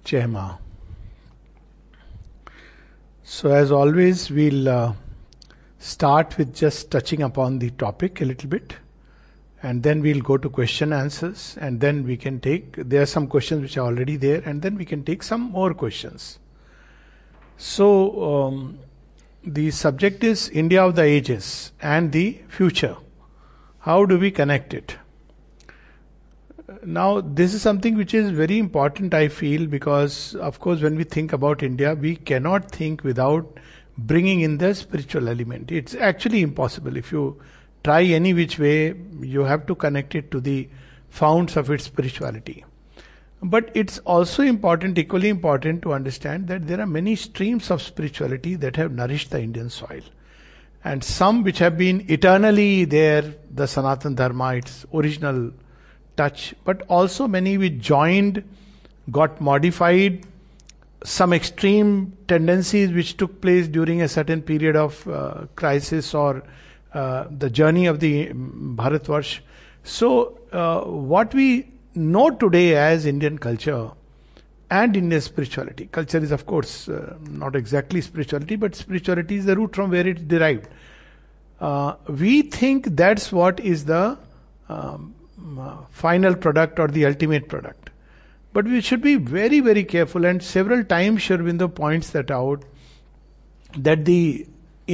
Jai Ma. So as always, we'll start with just touching upon the topic a little bit, and then we'll go to question answers, and then we can there are some questions which are already there, and then we can take some more questions. So the subject is India of the ages and the future. How do we connect it? Now, this is something which is very important, I feel, because, of course, when we think about India, we cannot think without bringing in the spiritual element. It's actually impossible. If you try any which way, you have to connect it to the founts of its spirituality. But it's also important, equally important, to understand that there are many streams of spirituality that have nourished the Indian soil. And some which have been eternally there, the Sanatana Dharma, its original touch, but also many which joined, got modified, some extreme tendencies which took place during a certain period of crisis or the journey of the Bharatvarsh. So what we know today as Indian culture and Indian spirituality, culture is of course not exactly spirituality, but spirituality is the root from where it's derived. We think that's what is the final product or the ultimate product. But we should be very, very careful, and several times Sri Aurobindo points that out, that the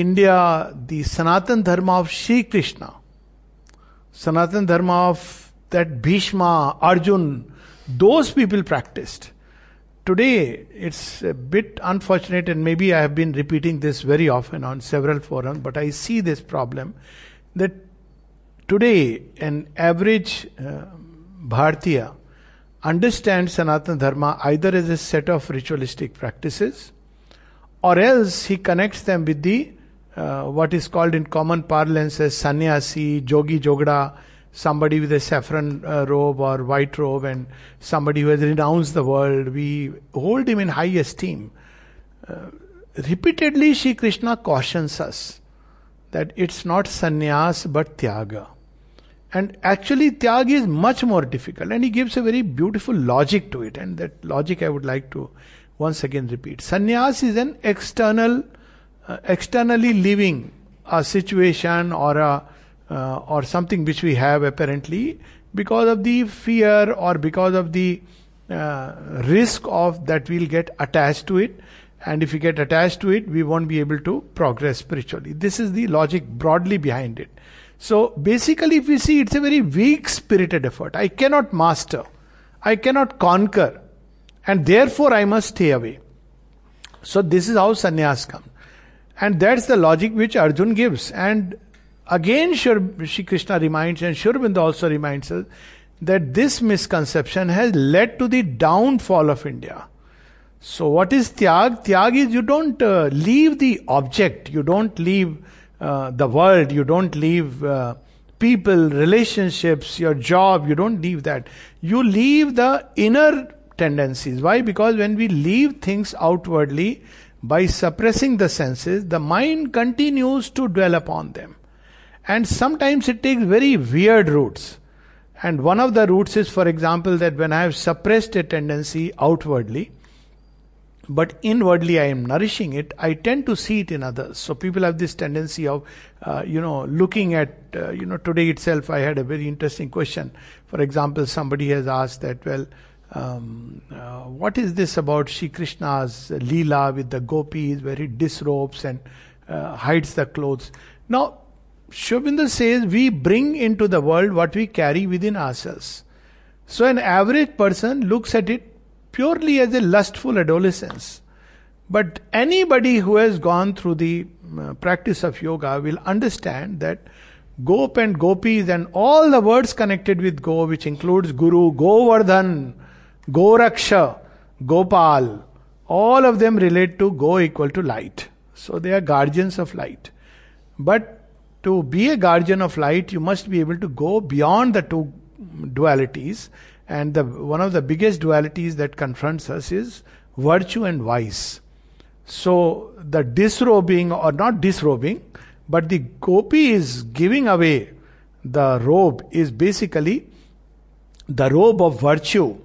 Sanatana Dharma of Sri Krishna, Sanatana Dharma of that Bhishma, Arjun, those people practiced. Today, it's a bit unfortunate, and maybe I have been repeating this very often on several forums, but I see this problem, that today, an average Bharatiya understands Sanatana Dharma either as a set of ritualistic practices, or else he connects them with the what is called in common parlance as sannyasi, jogi jogda, somebody with a saffron robe or white robe, and somebody who has renounced the world. We hold him in high esteem. Repeatedly, Shri Krishna cautions us that it's not sannyas but tyaga. And actually Tyag is much more difficult, and he gives a very beautiful logic to it, and that logic I would like to once again repeat. Sannyas is an externally living a situation or something which we have apparently because of the fear or because of the risk of that we'll get attached to it, and if we get attached to it, we won't be able to progress spiritually. This is the logic broadly behind it. So basically, if we see, it's a very weak spirited effort. I cannot master, I cannot conquer, and therefore I must stay away. So this is how sannyas come. And that's the logic which Arjun gives. And again Shri Krishna reminds, and Sri Aurobindo also reminds us, that this misconception has led to the downfall of India. So what is Tyag? Tyag is you don't leave the object, you don't leave the world, you don't leave people, relationships, your job, you don't leave that. You leave the inner tendencies. Why? Because when we leave things outwardly, by suppressing the senses, the mind continues to dwell upon them. And sometimes it takes very weird routes. And one of the routes is, for example, that when I have suppressed a tendency outwardly, but inwardly I am nourishing it, I tend to see it in others. So people have this tendency of, looking at, today itself I had a very interesting question. For example, somebody has asked that, what is this about Shri Krishna's Leela with the gopis where he disrobes and hides the clothes? Now, Sri Aurobindo says we bring into the world what we carry within ourselves. So an average person looks at it purely as a lustful adolescence. But anybody who has gone through the practice of yoga will understand that Gop and Gopis and all the words connected with Go, which includes Guru, Govardhan, Goraksha, Gopal, all of them relate to Go equal to light. So they are guardians of light. But to be a guardian of light, you must be able to go beyond the two dualities. And one of the biggest dualities that confronts us is virtue and vice. So the disrobing, or not disrobing, but the gopi is giving away the robe, is basically the robe of virtue.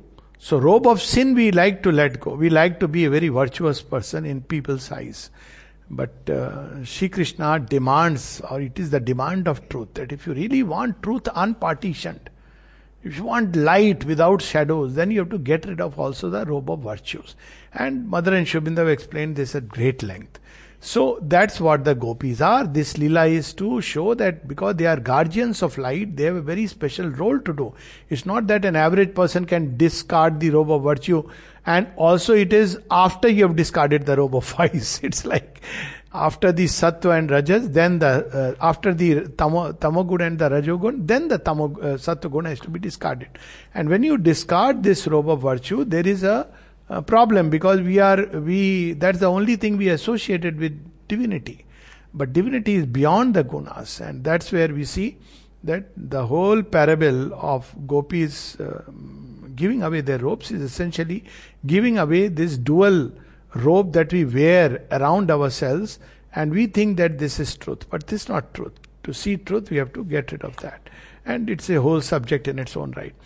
So robe of sin we like to let go. We like to be a very virtuous person in people's eyes. But Shri Krishna demands, or it is the demand of truth, that if you really want truth unpartitioned, if you want light without shadows, then you have to get rid of also the robe of virtues. And Mother and Sri Aurobindo have explained this at great length. So that's what the gopis are. This lila is to show that because they are guardians of light, they have a very special role to do. It's not that an average person can discard the robe of virtue, and also it is after you have discarded the robe of vice. It's like after the sattva and rajas, then the after the tamogun and the rajogun, then the sattva guna has to be discarded. And when you discard this robe of virtue, there is a problem, because that's the only thing we associated with divinity. But divinity is beyond the gunas, and that's where we see that the whole parable of gopis giving away their robes is essentially giving away this dual robe that we wear around ourselves, and we think that this is truth, but this is not truth. To see truth, we have to get rid of that, and it's a whole subject in its own right.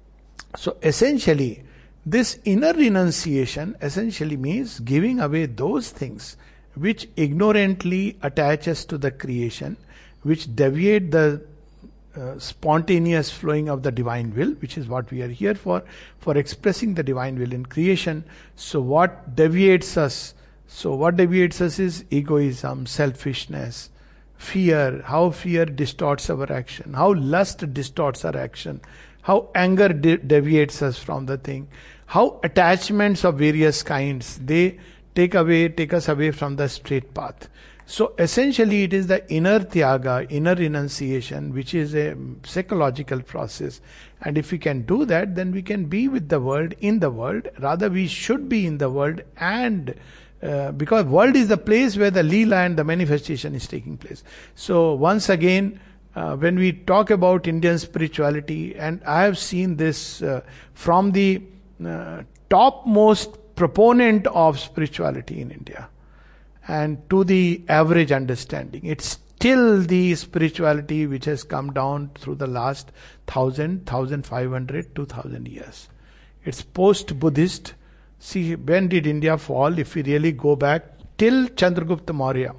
So essentially, this inner renunciation essentially means giving away those things which ignorantly attach us to the creation, which deviate the spontaneous flowing of the divine will, which is what we are here for expressing the divine will in creation. So what deviates us? So what deviates us is egoism, selfishness, fear, how fear distorts our action, how lust distorts our action, how anger deviates us from the thing, how attachments of various kinds, they take us away from the straight path. So essentially it is the inner tyaga, inner renunciation, which is a psychological process. And if we can do that, then we can be with the world, in the world. Rather, we should be in the world, and because world is the place where the lila and the manifestation is taking place. So once again, when we talk about Indian spirituality, and I have seen this from the topmost proponent of spirituality in India, and to the average understanding, it's still the spirituality which has come down through the last 1,000, 1,500, 2,000 years. It's post-Buddhist. See, when did India fall? If we really go back till Chandragupta Maurya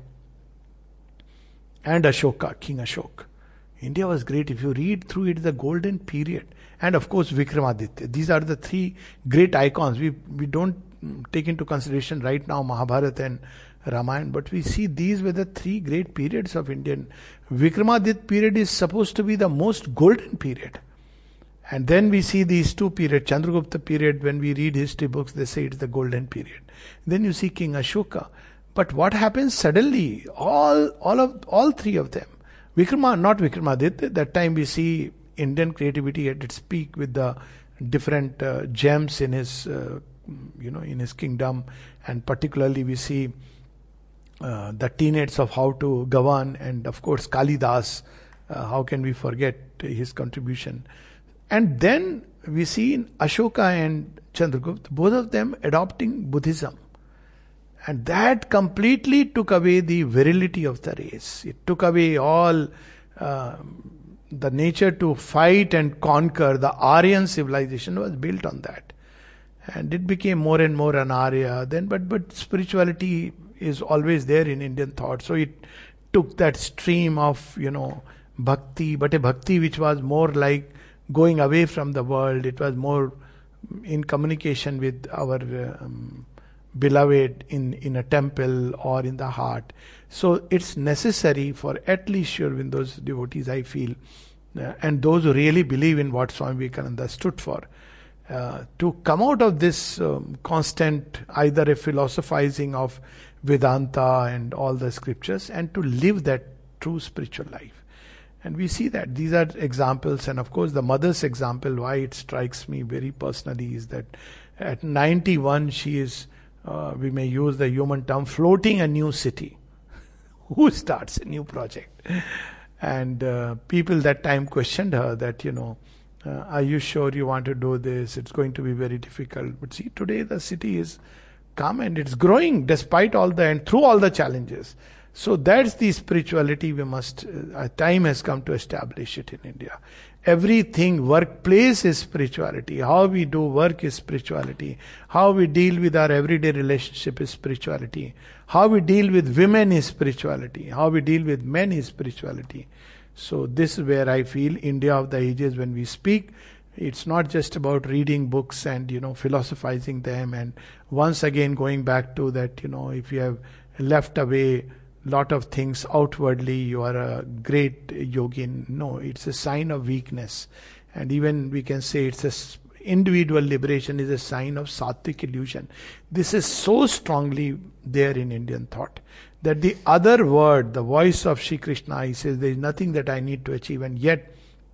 and Ashoka, King Ashoka, India was great. If you read through it, the golden period. And of course Vikramaditya. These are the three great icons. We don't take into consideration right now Mahabharata and Ramayana, but we see these were the three great periods of Indian. Vikramaditya period is supposed to be the most golden period. And then we see these two periods. Chandragupta period, when we read history books, they say it's the golden period. Then you see King Ashoka. But what happens suddenly? All three of them. Not Vikramaditya. That time we see Indian creativity at its peak with the different gems in his, in his kingdom, and particularly we see the tenets of how to govern, and of course Kalidas. How can we forget his contribution? And then we see in Ashoka and Chandragupta, both of them adopting Buddhism. And that completely took away the virility of the race. It took away all the nature to fight and conquer. The Aryan civilization was built on that. And it became more and more an Arya. Then, but spirituality is always there in Indian thought. So it took that stream of, bhakti, but a bhakti which was more like going away from the world. It was more in communication with our beloved in a temple or in the heart. So it's necessary for at least Sri Aurobindo's devotees, I feel, and those who really believe in what Swami Vivekananda stood for, to come out of this constant either a philosophizing of Vedanta and all the scriptures, and to live that true spiritual life. And we see that these are examples, and of course the mother's example, why it strikes me very personally, is that at 91 she is, we may use the human term, floating a new city. Who starts a new project? And people that time questioned her that, are you sure you want to do this? It's going to be very difficult. But see, today the city is come and it's growing despite all and through all the challenges. So that's the spirituality we must, time has come to establish it in India. Everything, workplace is spirituality. How we do work is spirituality. How we deal with our everyday relationship is spirituality. How we deal with women is spirituality. How we deal with men is spirituality. So this is where I feel India of the ages, when we speak, it's not just about reading books and, philosophizing them, and once again going back to that, if you have left away lot of things outwardly, you are a great yogin. No, it's a sign of weakness. And even we can say individual liberation is a sign of sattvic illusion. This is so strongly there in Indian thought, that the other word, the voice of Shri Krishna, he says there is nothing that I need to achieve, and yet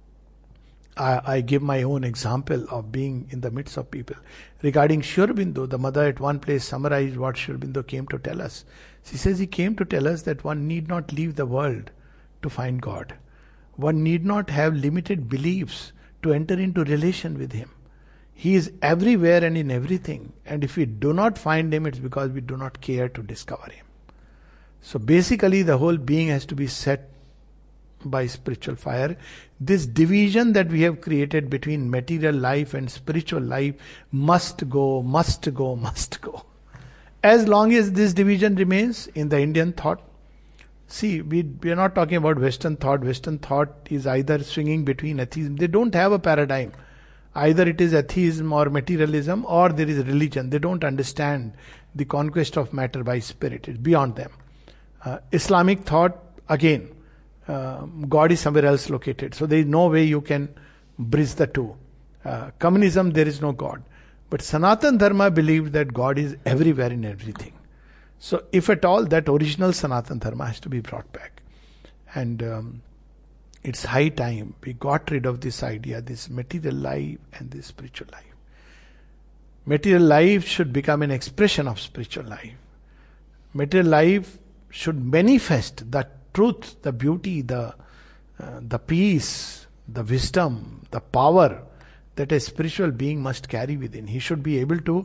I give my own example of being in the midst of people. Regarding Sri Aurobindo, the mother at one place summarized what Sri Aurobindo came to tell us. She says he came to tell us that one need not leave the world to find God. One need not have limited beliefs to enter into relation with Him. He is everywhere and in everything. And if we do not find Him, it's because we do not care to discover Him. So basically the whole being has to be set by spiritual fire. This division that we have created between material life and spiritual life must go, must go, must go. As long as this division remains in the Indian thought, see, we are not talking about Western thought. Western thought is either swinging between atheism. They don't have a paradigm. Either it is atheism or materialism, or there is religion. They don't understand the conquest of matter by spirit. It's beyond them. Islamic thought, again, God is somewhere else located. So there is no way you can bridge the two. Communism, there is no God. But Sanatan Dharma believed that God is everywhere in everything. So if at all, that original Sanatan Dharma has to be brought back. And it's high time we got rid of this idea, this material life and this spiritual life. Material life should become an expression of spiritual life. Material life should manifest the truth, the beauty, the peace, the wisdom, the power that a spiritual being must carry within. He should be able to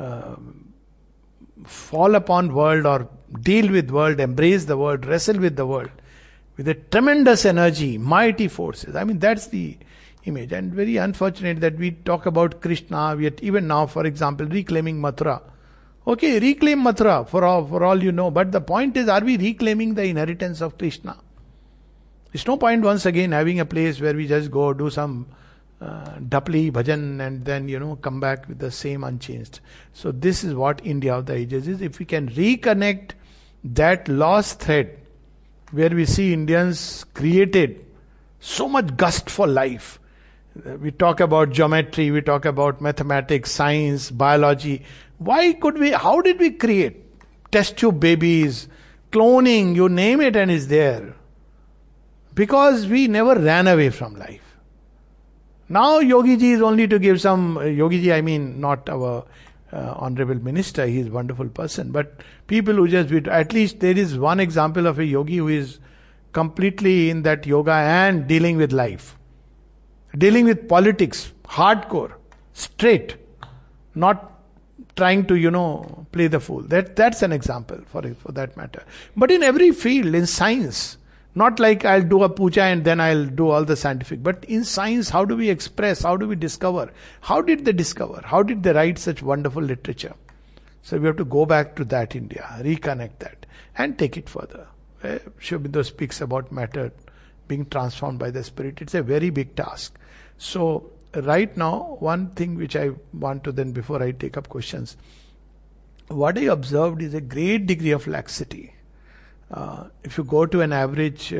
fall upon world or deal with world, embrace the world, wrestle with the world with a tremendous energy, mighty forces. I mean, that's the image. And very unfortunate that we talk about Krishna, we are even now, for example, reclaiming Mathura. Okay, reclaim Mathura for all you know. But the point is, are we reclaiming the inheritance of Krishna? It's no point once again having a place where we just go do some Dapli bhajan and then come back with the same unchanged. So this is what India of the ages is. If we can reconnect that lost thread, where we see Indians created so much gust for life. We talk about geometry, we talk about mathematics, science, biology. How did we create? Test tube babies, cloning, you name it and it's there. Because we never ran away from life. Now Yogi ji is only to give some, Yogi ji I mean not our honorable minister, he is a wonderful person, but people who at least there is one example of a yogi who is completely in that yoga and dealing with life. Dealing with politics, hardcore, straight, not trying to, play the fool. That's an example for that matter. But in every field, in science, not like I'll do a puja and then I'll do all the scientific. But in science, how do we express? How do we discover? How did they discover? How did they write such wonderful literature? So we have to go back to that India, reconnect that and take it further. Sri Aurobindo speaks about matter being transformed by the spirit. It's a very big task. So right now, one thing which I want to then, before I take up questions, what I observed is a great degree of laxity. If you go to an average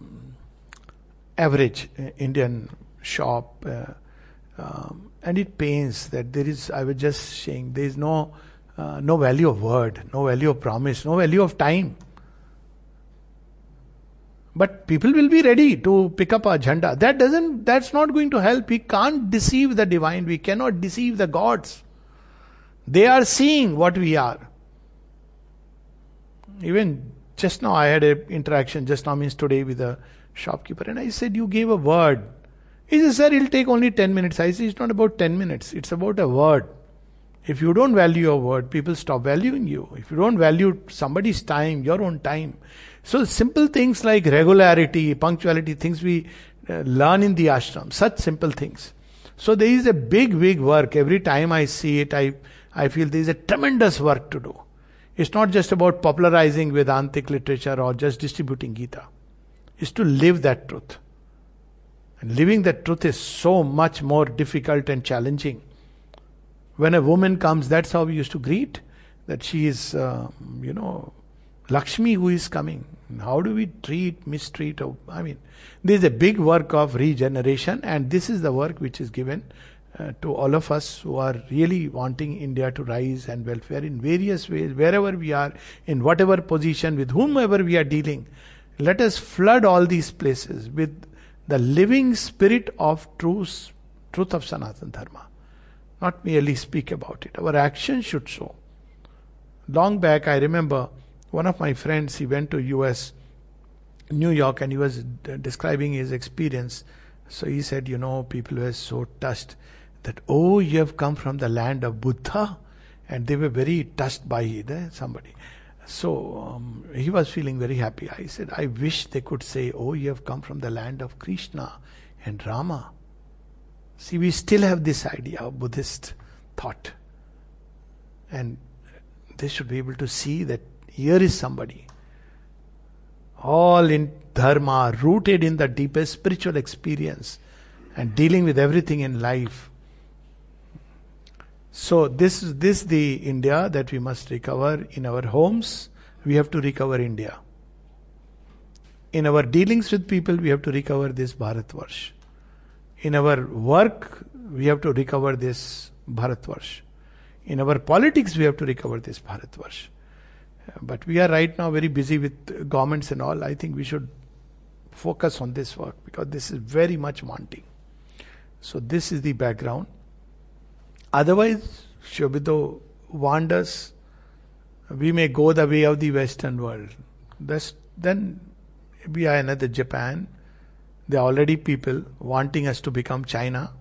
Indian shop, and it pains that there is, I was just saying, there is no value of word, no value of promise, no value of time. But people will be ready to pick up our jhanda. That's not going to help. We can't deceive the divine. We cannot deceive the gods. They are seeing what we are. Even just now I had an interaction, just now means today, with a shopkeeper, and I said, you gave a word. He said, sir, it'll take only 10 minutes. I said, it's not about 10 minutes. It's about a word. If you don't value your word, people stop valuing you. If you don't value somebody's time, your own time. So simple things like regularity, punctuality, things we learn in the ashram, such simple things. So there is a big work. Every time I see it, I feel there is a tremendous work to do. It's not just about popularizing Vedantic literature or just distributing Gita. It's to live that truth. And living that truth is so much more difficult and challenging. When a woman comes, that's how we used to greet. That she is, Lakshmi who is coming. How do we mistreat? There's a big work of regeneration, and this is the work which is given to all of us who are really wanting India to rise and welfare in various ways, wherever we are, in whatever position, with whomever we are dealing. Let us flood all these places with the living spirit of truth of Sanatana Dharma. Not merely speak about it. Our actions should show. Long back, I remember one of my friends, he went to US, New York, and he was describing his experience. So he said, people were so touched that, you have come from the land of Buddha. And they were very touched by it, somebody. So he was feeling very happy. I said, I wish they could say, you have come from the land of Krishna and Rama. See, we still have this idea of Buddhist thought. And they should be able to see that here is somebody, all in dharma, rooted in the deepest spiritual experience and dealing with everything in life. So this is the India that we must recover. In our homes, we have to recover India. In our dealings with people, we have to recover this Bharatvarsh. In our work, we have to recover this Bharatvarsh. In our politics, we have to recover this Bharatvarsh. But we are right now very busy with governments and all. I think we should focus on this work because this is very much wanting. So this is the background. Otherwise, Sri Aurobindo warned us, we may go the way of the Western world. Then we are another Japan. There are already people wanting us to become China.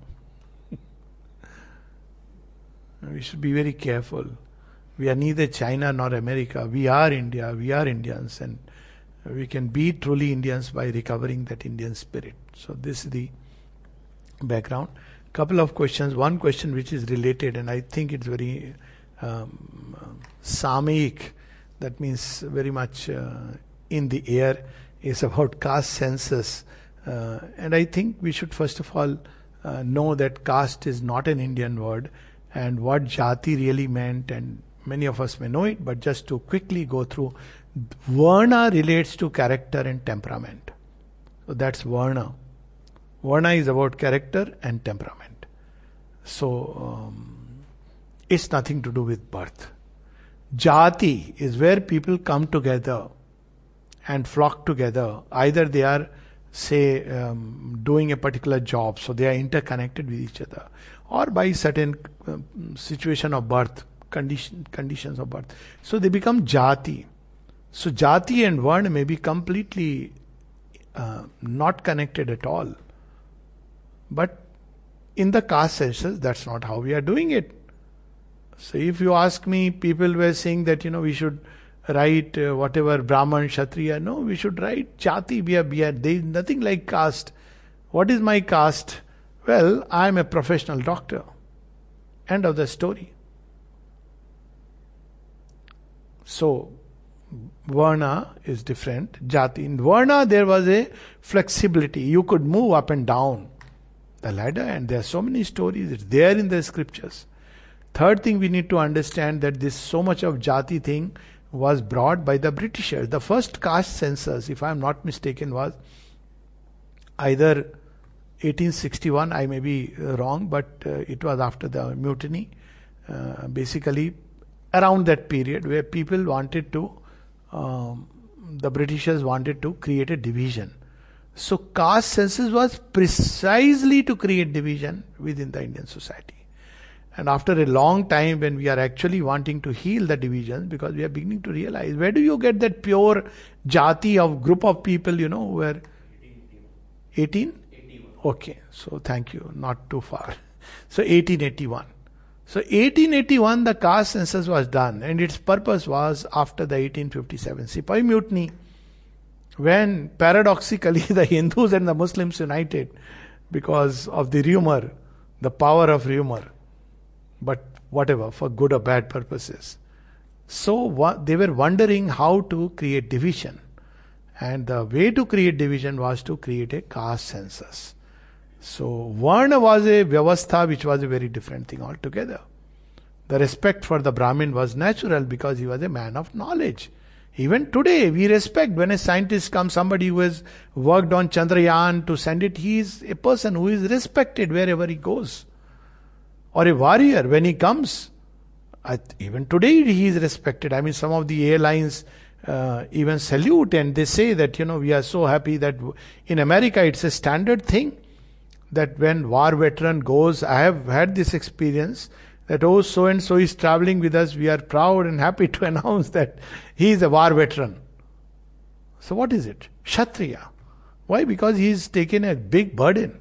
We should be very careful. We are neither China nor America. We are India. We are Indians. And we can be truly Indians by recovering that Indian spirit. So this is the background. Couple of questions. One question which is related, and I think it's very Samik, that means very much in the air, is about caste census. And I think we should first of all know that caste is not an Indian word, and what jati really meant, and many of us may know it, but just to quickly go through, Varna relates to character and temperament. So that's Varna. Varna is about character and temperament. So it's nothing to do with birth. Jati is where people come together and flock together. Either they are, say, doing a particular job, so they are interconnected with each other, or by certain situation of birth, conditions of birth. So they become jati. So jati and varna may be completely not connected at all. But in the caste census, that's not how we are doing it. So if you ask me, people were saying that, we should write whatever Brahman, Kshatriya. No, we should write jati. There is nothing like caste. What is my caste? Well, I am a professional doctor. End of the story. So, Varna is different. Jati. In Varna, there was a flexibility. You could move up and down the ladder, and there are so many stories. It's there in the scriptures. Third thing we need to understand, that this so much of jati thing was brought by the Britishers. The first caste census, if I am not mistaken, was either 1861, I may be wrong, but it was after the mutiny, basically around that period, where people wanted to, the Britishers wanted to create a division. So caste census was precisely to create division within the Indian society. And after a long time, when we are actually wanting to heal the divisions, because we are beginning to realize, where do you get that pure jati of group of people, who are 18? Okay, so thank you, not too far. So 1881. So 1881 the caste census was done, and its purpose was after the 1857 Sipahi mutiny, when paradoxically the Hindus and the Muslims united because of the rumor, the power of rumor, but whatever, for good or bad purposes. So they were wondering how to create division. And the way to create division was to create a caste census. So Varna was a Vyavastha which was a very different thing altogether. The respect for the Brahmin was natural because he was a man of knowledge. Even today we respect when a scientist comes, somebody who has worked on Chandrayaan to send it, he is a person who is respected wherever he goes. Or a warrior, when he comes, even today he is respected. I mean, some of the airlines even salute, and they say that, we are so happy that in America it's a standard thing that when war veteran goes, I have had this experience that, oh, so and so is traveling with us, we are proud and happy to announce that he is a war veteran. So what is it? Kshatriya. Why? Because he has taken a big burden.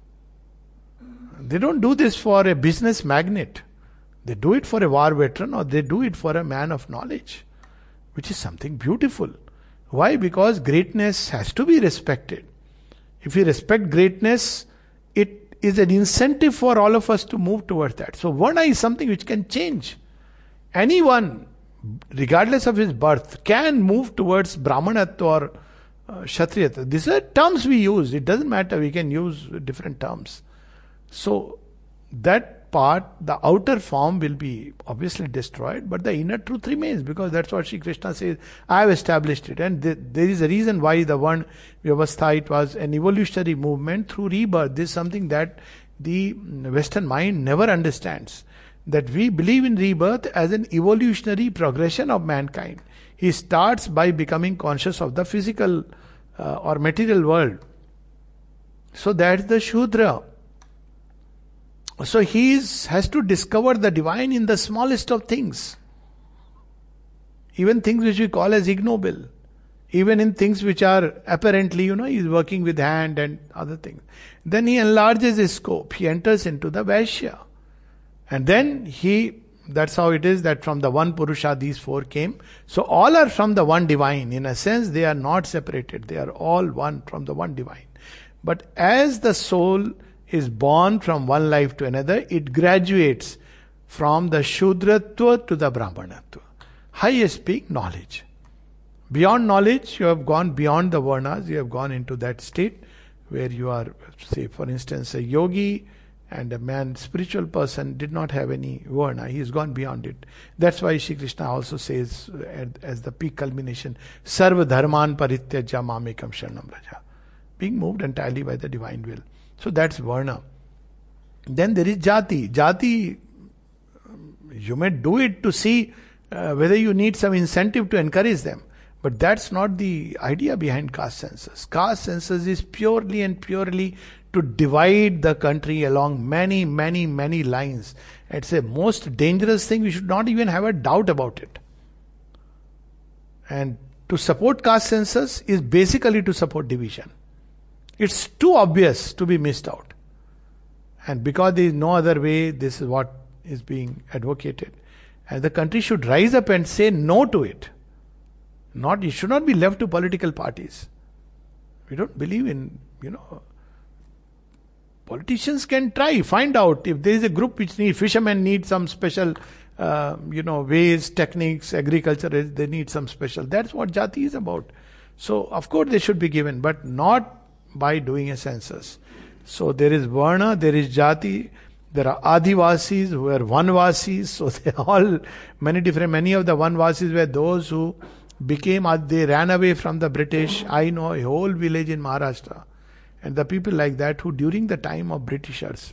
They don't do this for a business magnate. They do it for a war veteran, or they do it for a man of knowledge, which is something beautiful. Why? Because greatness has to be respected. If we respect greatness, it is an incentive for all of us to move towards that. So Varna is something which can change. Anyone, regardless of his birth, can move towards Brahmanatva or Kshatriyatva. These are terms we use. It doesn't matter. We can use different terms. So that part, the outer form will be obviously destroyed, but the inner truth remains, because that's what Sri Krishna says, I have established it. And there is a reason why the one Vyavastha, it was an evolutionary movement through rebirth. This is something that the Western mind never understands. That we believe in rebirth as an evolutionary progression of mankind. He starts by becoming conscious of the physical or material world. So that's the Shudra. So he has to discover the divine in the smallest of things. Even things which we call as ignoble. Even in things which are apparently, he is working with hand and other things. Then he enlarges his scope. He enters into the Vaishya. And then that's how it is that from the one Purusha these four came. So all are from the one divine. In a sense, they are not separated. They are all one from the one divine. But as the soul is born from one life to another, it graduates from the Shudratva to the Brahmanatva. Highest being knowledge. Beyond knowledge, you have gone beyond the Varnas, you have gone into that state where you are, say for instance, a yogi and a man, spiritual person, did not have any Varna. He has gone beyond it. That's why Shri Krishna also says as the peak culmination, Sarva Dharman Parityajya Mamekam Sharanam Vraja. Being moved entirely by the divine will. So that's Varna. Then there is Jati. Jati, you may do it to see whether you need some incentive to encourage them. But that's not the idea behind caste census. Caste census is purely and purely to divide the country along many, many, many lines. It's a most dangerous thing. We should not even have a doubt about it. And to support caste census is basically to support division. It's too obvious to be missed out. And because there is no other way, this is what is being advocated. And the country should rise up and say no to it. It should not be left to political parties. We don't believe in, politicians can try, find out if there is a group which fishermen need some special, ways, techniques, agriculture, they need some special. That's what Jati is about. So, of course, they should be given, but not by doing a census. So there is Varna, there is Jati, there are Adivasis who are Vanvasis. So they all, many of the Vanvasis were those who they ran away from the British. I know a whole village in Maharashtra. And the people like that who during the time of Britishers,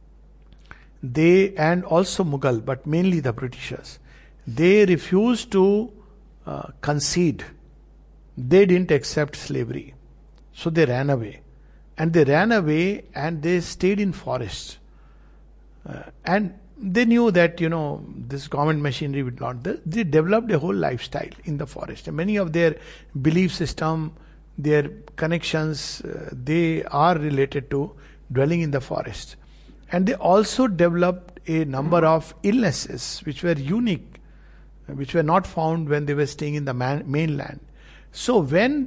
and also Mughal, but mainly the Britishers, they refused to concede. They didn't accept slavery. So they ran away. And they stayed in forests. And they knew that, this government machinery would not. They developed a whole lifestyle in the forest. And many of their belief system, their connections, they are related to dwelling in the forest. And they also developed a number of illnesses which were unique, which were not found when they were staying in the mainland. So when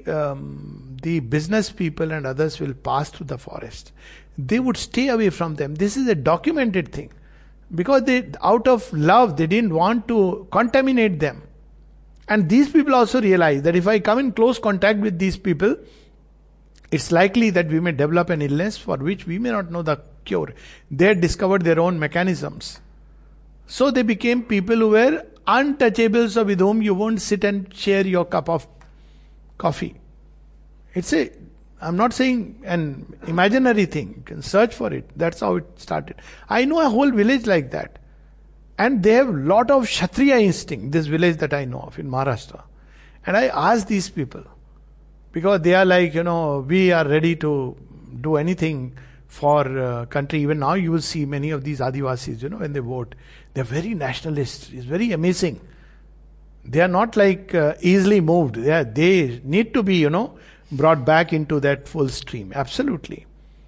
the business people and others will pass through the forest, they would stay away from them. This is a documented thing. Because they, out of love, they didn't want to contaminate them. And these people also realize that if I come in close contact with these people, it's likely that we may develop an illness for which we may not know the cure. They had discovered their own mechanisms. So they became people who were untouchables, or with whom you won't sit and share your cup of coffee. I'm not saying an imaginary thing. You can search for it. That's how it started. I know a whole village like that. And they have a lot of Kshatriya instinct, this village that I know of in Maharashtra. And I asked these people, because they are like, we are ready to do anything for country. Even now you will see many of these Adivasis, when they vote, they are very nationalist. It's very amazing. They are not like easily moved. They need to be, brought back into that full stream. Absolutely.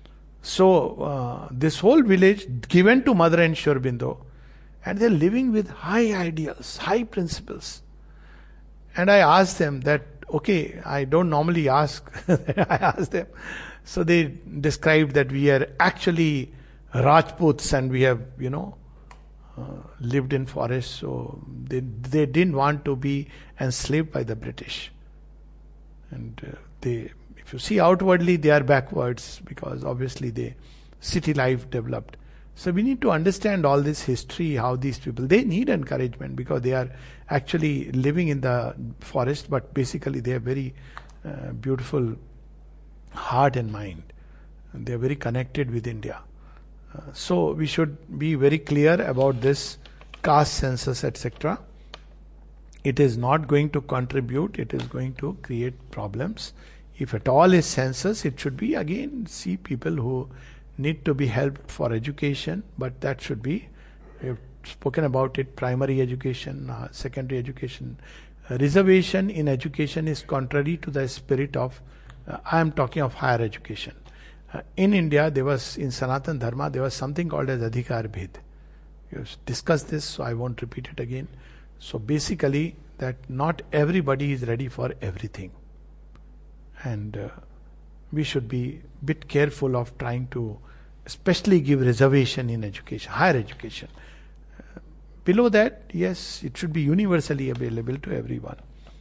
So, this whole village given to Mother and Sri Aurobindo, and they're living with high ideals, high principles. And I asked them that, okay, I don't normally ask. I asked them. So they described that we are actually Rajputs and we have, lived in forests. So they didn't want to be enslaved by the British. And if you see outwardly, they are backwards because obviously city life developed. So we need to understand all this history, how these people, they need encouragement because they are actually living in the forest, but basically they have very beautiful heart and mind. They are very connected with India. So we should be very clear about this caste census, etc. It is not going to contribute, it is going to create problems. If at all is census, it should be again see people who need to be helped for education, but that should be, we have spoken about it, primary education, secondary education. Reservation in education is contrary to the spirit of, I am talking of higher education. In India, in Sanatan Dharma, there was something called as Adhikar Bhed. We have discussed this, so I won't repeat it again. So basically, that not everybody is ready for everything. And we should be a bit careful of trying to especially give reservation in education, higher education. Below that, yes, it should be universally available to everyone.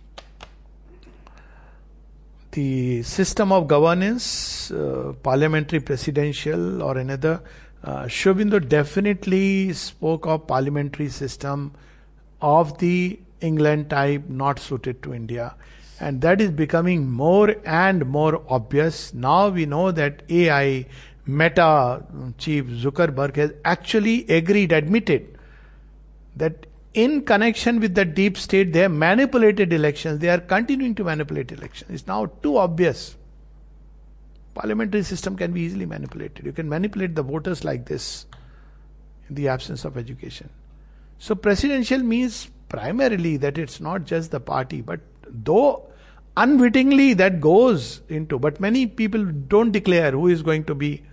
The system of governance, parliamentary, presidential or another, Sri Aurobindo definitely spoke of parliamentary system of the England type not suited to India. And that is becoming more and more obvious. Now we know that AI, Meta chief Zuckerberg has actually admitted that in connection with the deep state, they have manipulated elections. They are continuing to manipulate elections. It's now too obvious. Parliamentary system can be easily manipulated. You can manipulate the voters like this in the absence of education. So presidential means primarily that it's not just the party, but though unwittingly that goes into, but many people don't declare who is going to be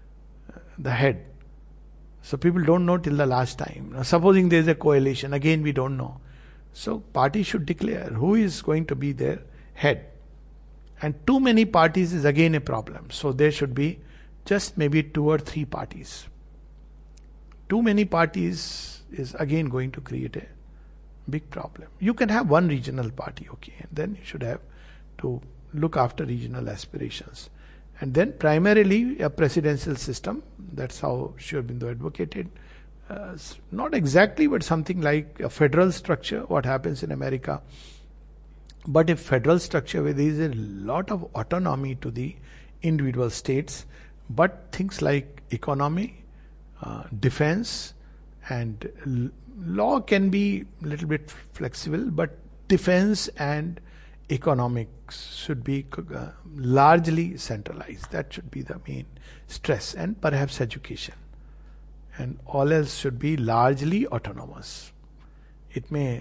the head. So people don't know till the last time. Now, supposing there is a coalition, again we don't know. So party should declare who is going to be their head. And too many parties is again a problem. So there should be just maybe 2 or 3 parties. Too many parties is again going to create a big problem. You can have one regional party, okay, and then you should have to look after regional aspirations. And then primarily a presidential system. That's how Sri Aurobindo advocated. Not exactly, but something like a federal structure, what happens in America. But a federal structure where there is a lot of autonomy to the individual states, but things like economy, defense, and law can be a little bit flexible, but defense and economics should be largely centralized. That should be the main stress, and perhaps education. And all else should be largely autonomous. It may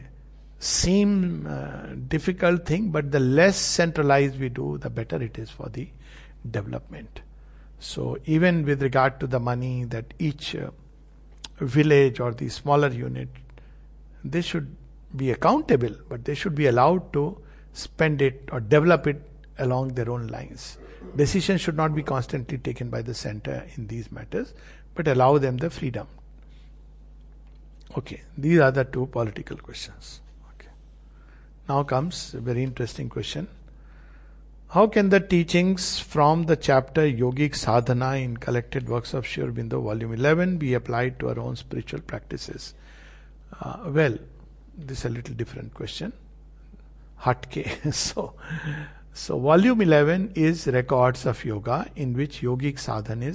seem difficult thing, but the less centralized we do, the better it is for the development. So even with regard to the money that each village or the smaller unit, they should be accountable, but they should be allowed to spend it or develop it along their own lines. Decisions should not be constantly taken by the center in these matters, but allow them the freedom. Okay, these are the two political questions. Okay. Now comes a very interesting question. How can the teachings from the chapter Yogic Sadhana in Collected Works of Sri Aurobindo, Volume 11, be applied to our own spiritual practices? Well, this is a little different question. Hatke. So Volume 11 is Records of Yoga, in which Yogic Sadhana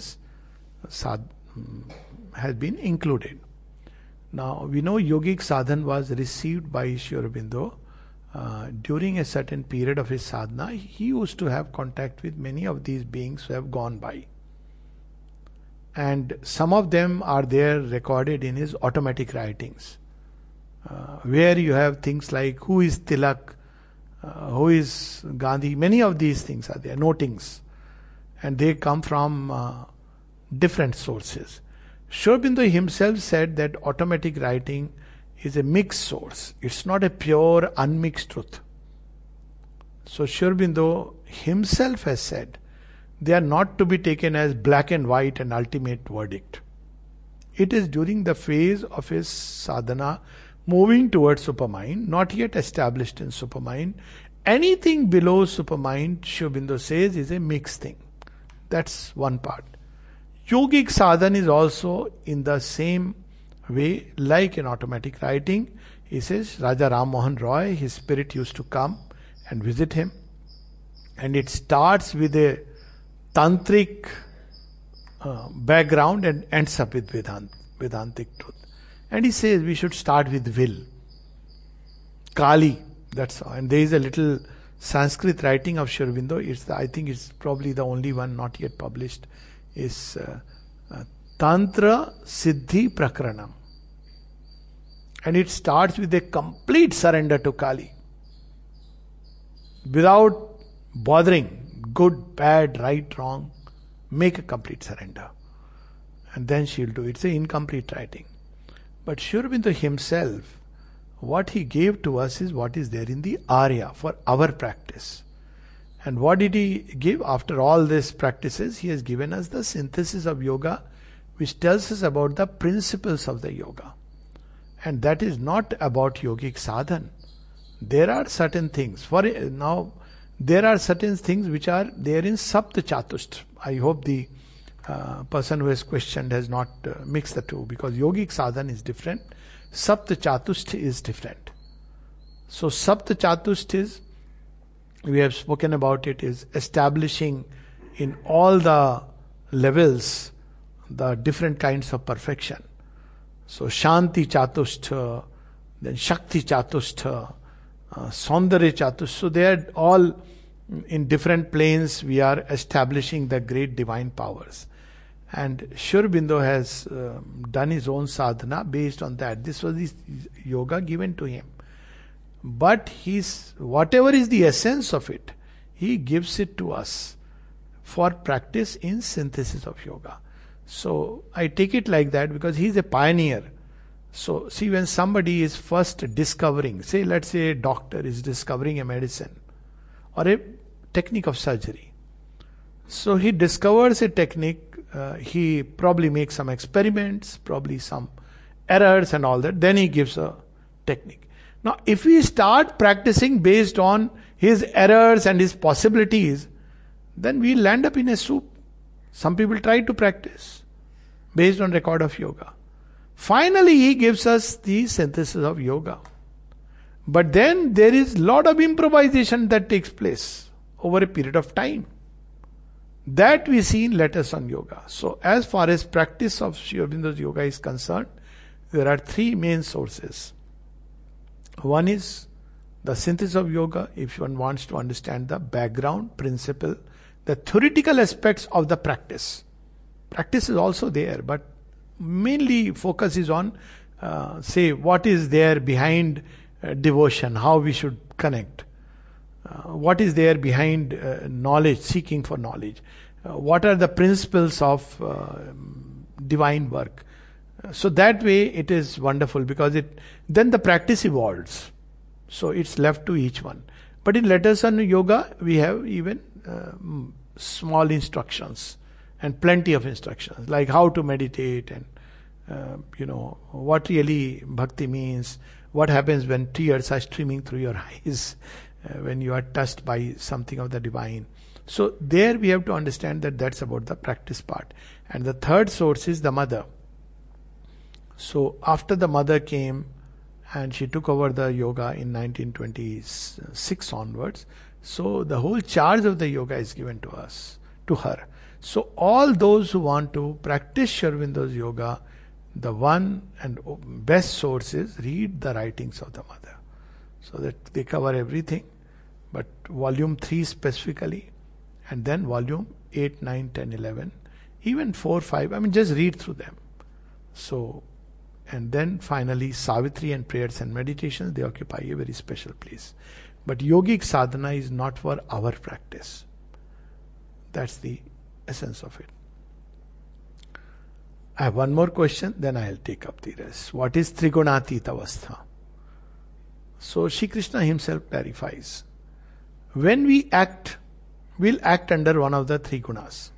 has been included. Now, we know Yogic Sadhana was received by Sri Aurobindo during a certain period of his sadhana. He used to have contact with many of these beings who have gone by. And some of them are there recorded in his automatic writings, where you have things like who is Tilak, who is Gandhi. Many of these things are there, notings. And they come from different sources. Sri Aurobindo himself said that automatic writing is a mixed source. It's not a pure, unmixed truth. So Sri Aurobindo himself has said they are not to be taken as black and white and ultimate verdict. It is during the phase of his sadhana moving towards supermind, not yet established in supermind. Anything below supermind, Sri Aurobindo says, is a mixed thing. That's one part. Yogic sadhana is also in the same way, like an automatic writing. He says, Raja Ram Mohan Roy, his spirit used to come and visit him. And it starts with a tantric background and ends up with Vedantic truth. And he says we should start with will. Kali, that's all. And there is a little Sanskrit writing of Sri Aurobindo. I think it's probably the only one not yet published. Is Tantra Siddhi Prakranam. And it starts with a complete surrender to Kali. Without bothering, good, bad, right, wrong, make a complete surrender. And then she'll do it. It's an incomplete writing. But Sri Aurobindo himself, what he gave to us is what is there in the Arya for our practice. And what did he give? After all these practices, he has given us the synthesis of yoga, which tells us about the principles of the yoga. And that is not about yogic sadhan. There are certain things. There are certain things which are there in Sapta Chatusht. I hope the person who has questioned has not mixed the two, because yogic sadhan is different. Sapta Chatusht is different. So Sapta Chatusht is, we have spoken about it, is establishing in all the levels the different kinds of perfection. So Shanti Chatushtha, then Shakti Chatushtha, Saundarya Chatushtha. So they are all in different planes. We are establishing the great divine powers. And Sri Aurobindo has done his own sadhana based on that. This was his yoga given to him. But whatever is the essence of it, he gives it to us for practice in synthesis of yoga. So I take it like that because he is a pioneer. So see, when somebody is first discovering, say let's say a doctor is discovering a medicine or a technique of surgery. So he discovers a technique, he probably makes some experiments, probably some errors and all that, then he gives a technique. Now, if we start practicing based on his errors and his possibilities, then we'll land up in a soup. Some people try to practice based on record of yoga. Finally, he gives us the synthesis of yoga. But then there is a lot of improvisation that takes place over a period of time. That we see in Letters on Yoga. So, as far as practice of Sri Aurobindo's yoga is concerned, there are three main sources. One is the synthesis of yoga, if one wants to understand the background, principle, the theoretical aspects of the practice. Practice is also there, but mainly focus is on, say, what is there behind devotion, how we should connect. What is there behind knowledge, seeking for knowledge. what are the principles of divine work. So that way it is wonderful, because then the practice evolves. So it's left to each one. But in Letters on Yoga, we have even small instructions and plenty of instructions, like how to meditate and what really bhakti means, what happens when tears are streaming through your eyes, when you are touched by something of the divine. So there we have to understand that that's about the practice part. And the third source is the mother. So after the mother came and she took over the yoga in 1926 onwards, so the whole charge of the yoga is given to her. So all those who want to practice Sri Aurobindo's yoga, the one and best source is read the writings of the mother. So that they cover everything, but volume 3 specifically, and then volume 8, 9, 10, 11, even 4, 5, just read through them. So, and then finally Savitri and prayers and meditations, they occupy a very special place. But yogic sadhana is not for our practice. That's the essence of it. I have one more question, then I'll take up the rest. What is Trigunatita Avastha? So Shri Krishna himself clarifies. When we act, we'll act under one of the three gunas.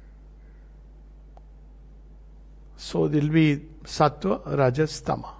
So there will be Sattva, Rajas, Tama.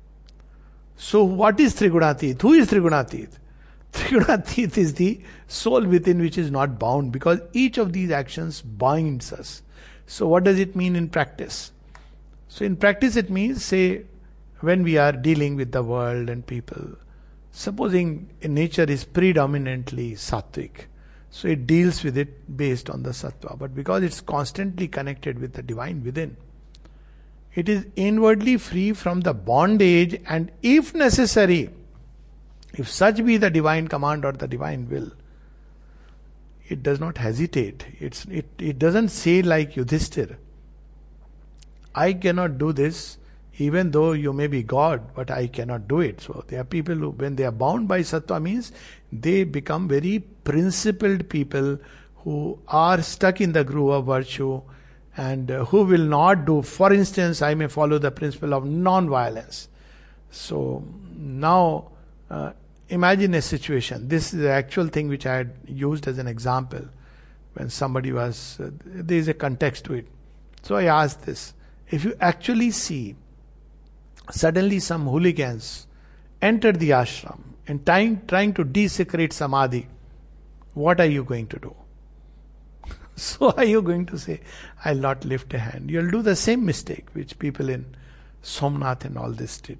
So what is Trigunatit? Who is Trigunatit? Trigunatit is the soul within which is not bound, because each of these actions binds us. So what does it mean in practice? So in practice it means, say, when we are dealing with the world and people, supposing nature is predominantly sattvic, so it deals with it based on the sattva. But because it's constantly connected with the divine within, it is inwardly free from the bondage, and if necessary, if such be the divine command or the divine will, it does not hesitate. It doesn't say like Yudhishthir, I cannot do this, even though you may be God, but I cannot do it. So there are people who, when they are bound by sattva, means they become very principled people who are stuck in the groove of virtue, and who will not do. For instance, I may follow the principle of non-violence. So now imagine a situation. This is the actual thing which I had used as an example when somebody was, there is a context to it. So I asked this. If you actually see suddenly some hooligans enter the ashram and trying to desecrate samadhi, what are you going to do? So are you going to say, I'll not lift a hand? You'll do the same mistake which people in Somnath and all this did.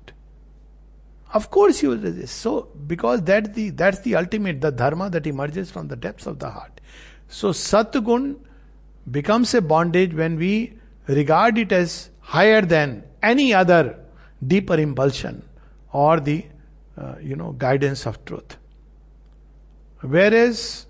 Of course you will resist. So, because that's the ultimate, the dharma that emerges from the depths of the heart. So Satgun becomes a bondage when we regard it as higher than any other deeper impulsion or the guidance of truth. Whereas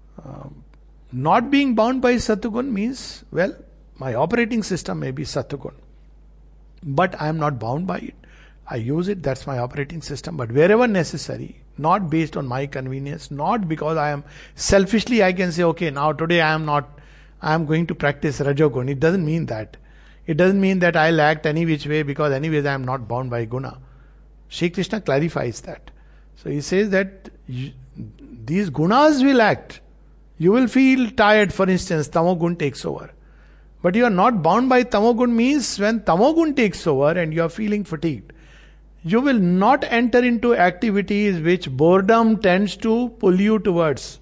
not being bound by Satgun means, well, my operating system may be Satgun, but I am not bound by it. I use it, that's my operating system, but wherever necessary, not based on my convenience, not because I am selfishly, I can say, okay, now today I am going to practice Rajogun. It doesn't mean that. It doesn't mean that I'll act any which way, because anyways I am not bound by guna. Shri Krishna clarifies that. So he says that these gunas will act. You will feel tired, for instance, tamogun takes over. But you are not bound by tamogun means when tamogun takes over and you are feeling fatigued, you will not enter into activities which boredom tends to pull you towards.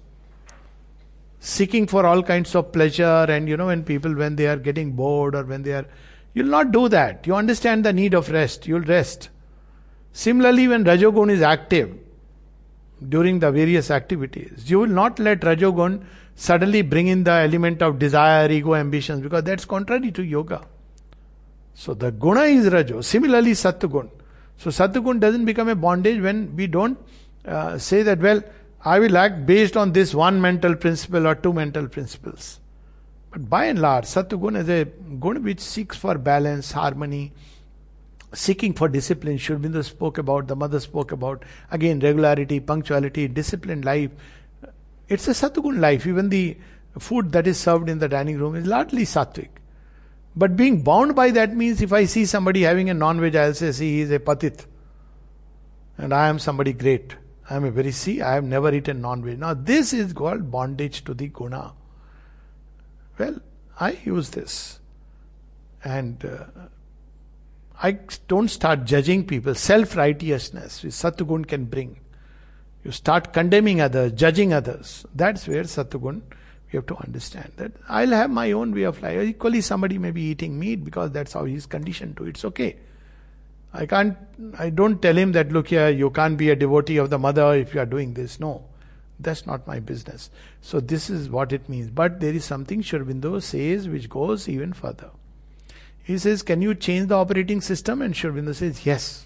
Seeking for all kinds of pleasure, and when they are getting bored or you'll not do that. You understand the need of rest, you'll rest. Similarly, when Rajogun is active, during the various activities, you will not let Rajogun suddenly bring in the element of desire, ego, ambitions, because that's contrary to yoga. So the guna is Rajo. Similarly, Sattvagun. So Sattvagun doesn't become a bondage when we don't say that, well, I will act based on this one mental principle or two mental principles. But by and large, Sattvagun is a gun which seeks for balance, harmony, seeking for discipline. Sri Aurobindo spoke about, the mother spoke about, again, regularity, punctuality, disciplined life. It's a Sattvagun life. Even the food that is served in the dining room is largely sattvic. But being bound by that means if I see somebody having a non-veg, I'll say, see, he is a patit. And I am somebody great. I am a very, I have never eaten non-veg. Now this is called bondage to the guna. Well, I use this. And I don't start judging people. Self-righteousness, which Satyagun can bring. You start condemning others, judging others. That's where Satyagun, we have to understand that I'll have my own way of life. Equally, somebody may be eating meat because that's how he's conditioned to. It's okay. I don't tell him that, look here, you can't be a devotee of the mother if you are doing this. No, that's not my business. So this is what it means. But there is something Sri Aurobindo says which goes even further. He says, can you change the operating system? And Sri Aurobindo says, yes.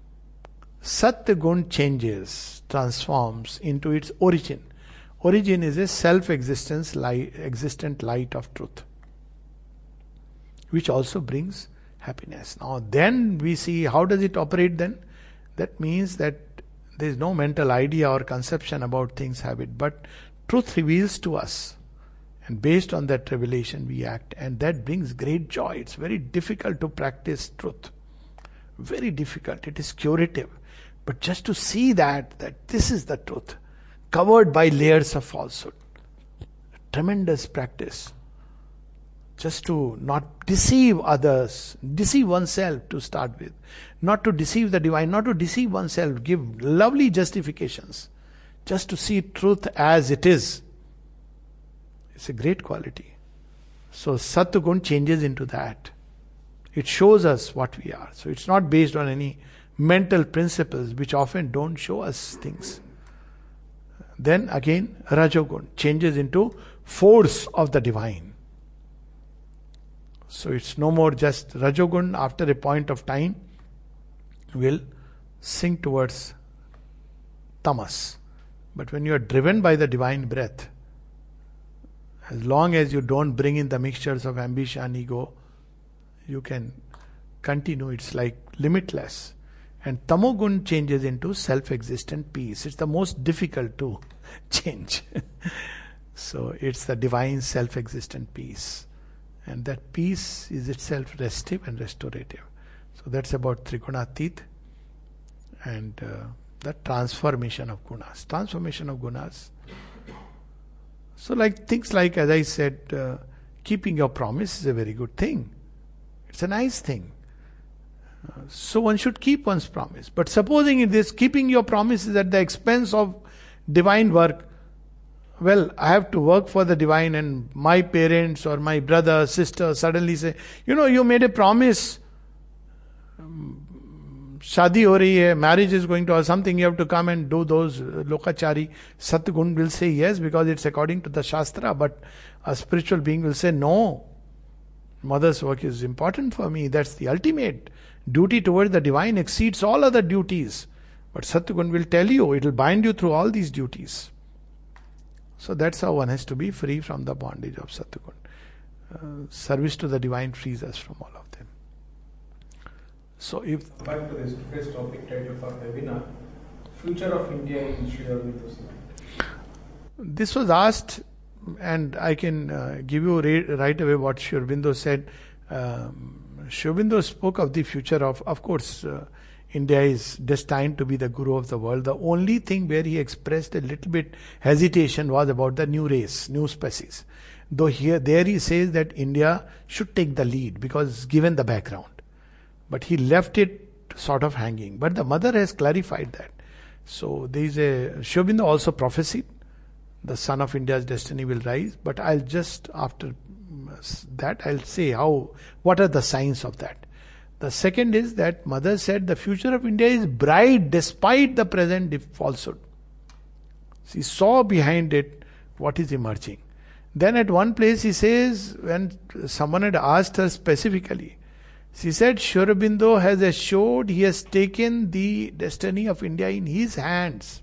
Satyagun changes, transforms into its origin. Origin is a self-existent light of truth, which also brings happiness. Now then we see how does it operate then? That means that there is no mental idea or conception about things have it, but truth reveals to us. And based on that revelation we act, and that brings great joy. It's very difficult to practice truth. Very difficult. It is curative. But just to see that this is the truth, covered by layers of falsehood. Tremendous practice. Just to not deceive others, deceive oneself to start with. Not to deceive the divine, not to deceive oneself, give lovely justifications. Just to see truth as it is. It's a great quality. So Satyagun changes into that. It shows us what we are. So it's not based on any mental principles which often don't show us things. Then again Rajogun changes into force of the divine. So it's no more just Rajogun. After a point of time will sink towards tamas. But when you are driven by the divine breath, as long as you don't bring in the mixtures of ambition, ego, you can continue. It's like limitless. And Tamogun changes into self-existent peace. It's the most difficult to change. So it's the divine self-existent peace. And that peace is itself restive and restorative. So that's about Trigunatit and the transformation of gunas. Transformation of gunas. So things like, as I said, keeping your promise is a very good thing. It's a nice thing. So one should keep one's promise. But supposing it is keeping your promise is at the expense of divine work, well, I have to work for the divine, and my parents or my brother, sister suddenly say, you made a promise, shadi ho rahi hai, marriage is going to, or something, you have to come and do those lokachari. Satyagun will say yes, because it's according to the Shastra, but a spiritual being will say no. Mother's work is important for me, that's the ultimate. Duty toward the divine exceeds all other duties. But Satyagun will tell you, it will bind you through all these duties. So that's how one has to be free from the bondage of Satyagun. Service to the divine frees us from all of them. So if... Back to this today's topic title for webinar, Future of India in Sri Aurobindo. This was asked, and I can give you right away what Sri Aurobindo said. Sri Aurobindo spoke of the future of course, India is destined to be the guru of the world. The only thing where he expressed a little bit hesitation was about the new race, new species. Though there he says that India should take the lead because given the background. But he left it sort of hanging. But the mother has clarified that. So there is Sri Aurobindo also prophesied, the son of India's destiny will rise. But I'll just after that I'll say what are the signs of that. The second is that mother said the future of India is bright despite the present falsehood. She saw behind it what is emerging. Then at one place he says, when someone had asked her specifically, she said Sri Aurobindo has assured he has taken the destiny of India in his hands.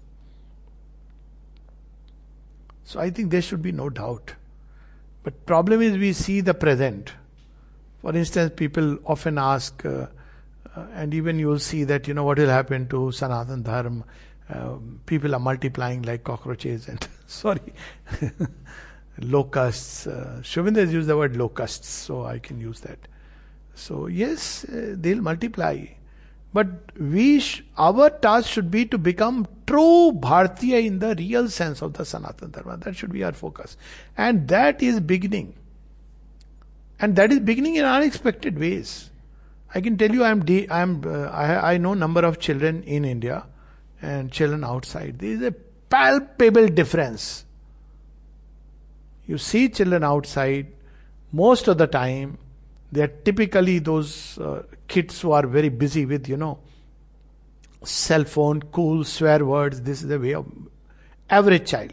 So I think there should be no doubt. But problem is we see the present. For instance, people often ask, and even you will see that, what will happen to Sanatan Dharma. People are multiplying like cockroaches and, sorry. locusts. Shubhendra has used the word locusts, so I can use that. So yes, they'll multiply. But our task should be to become true Bharatiya in the real sense of the Sanatana Dharma. That should be our focus. And that is beginning. And that is beginning in unexpected ways. I can tell you, I know number of children in India and children outside. There is a palpable difference. You see children outside, most of the time, they are typically those kids who are very busy with, cell phone, cool swear words. This is the way of average child.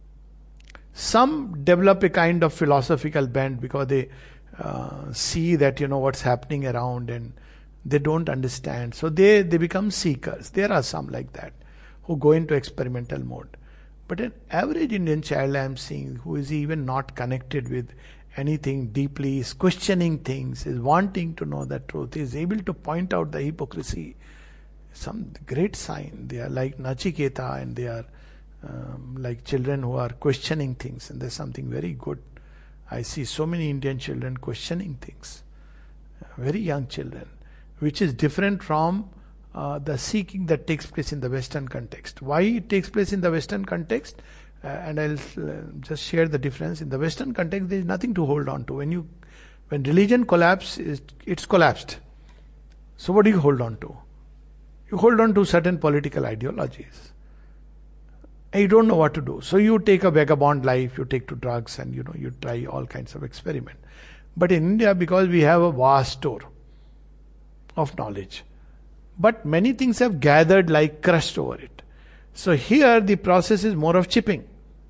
Some develop a kind of philosophical bent because they see that, what's happening around and they don't understand. So they become seekers. There are some like that who go into experimental mode. But an average Indian child I am seeing who is even not connected with anything deeply, is questioning things, is wanting to know the truth, is able to point out the hypocrisy. Some great sign. They are like Nachiketa, and they are like children who are questioning things, and there's something very good. I see so many Indian children questioning things, very young children, which is different from the seeking that takes place in the Western context. Why it takes place in the Western context? And I'll just share the difference. In the Western context, there is nothing to hold on to. When religion collapses, it's collapsed. So what do you hold on to? You hold on to certain political ideologies. And you don't know what to do. So you take a vagabond life, you take to drugs, and you try all kinds of experiment. But in India, because we have a vast store of knowledge, but many things have gathered like crust over it. So here the process is more of chipping.